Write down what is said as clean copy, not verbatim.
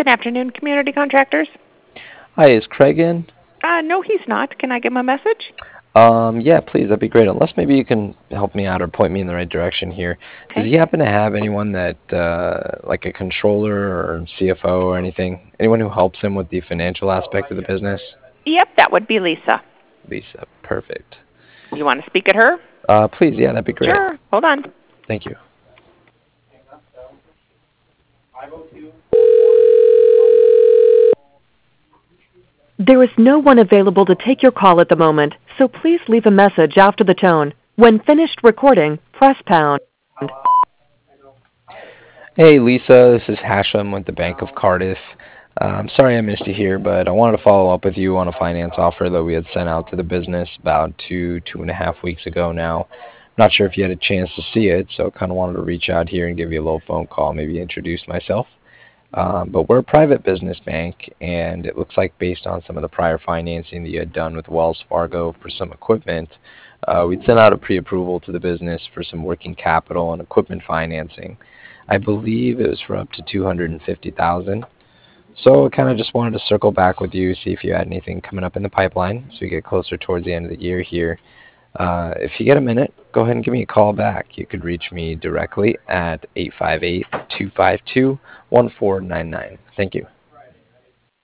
afternoon, Community Contractors. Hi, is Craig in? No, he's not. Can I give him a message? Yeah, please, that'd be great. Unless maybe you can help me out or point me in the right direction here. Does Okay. he happen to have anyone that, like a controller or CFO or anything? Anyone who helps him with the financial aspect of the business? Yep, that would be Lisa. Lisa, perfect. You want to speak at her? Please, yeah, that'd be great. Sure. Hold on. Thank you. There is no one available to take your call at the moment, so please leave a message after the tone. When finished recording, press pound. Hey, Lisa, this is Hashem with the Bank of Cardiff. I'm sorry I missed you here, but I wanted to follow up with you on a finance offer that we had sent out to the business about 2.5 weeks ago now. Not sure if you had a chance to see it, so kind of wanted to reach out here and give you a little phone call, maybe introduce myself. But we're a private business bank, and it looks like based on some of the prior financing that you had done with Wells Fargo for some equipment, we'd sent out a pre-approval to the business for some working capital and equipment financing. I believe it was for up to 250,000. So I kind of just wanted to circle back with you, see if you had anything coming up in the pipeline as we get closer towards the end of the year here. If you get a minute, go ahead and give me a call back. You could reach me directly at 858-252-1499. Thank you.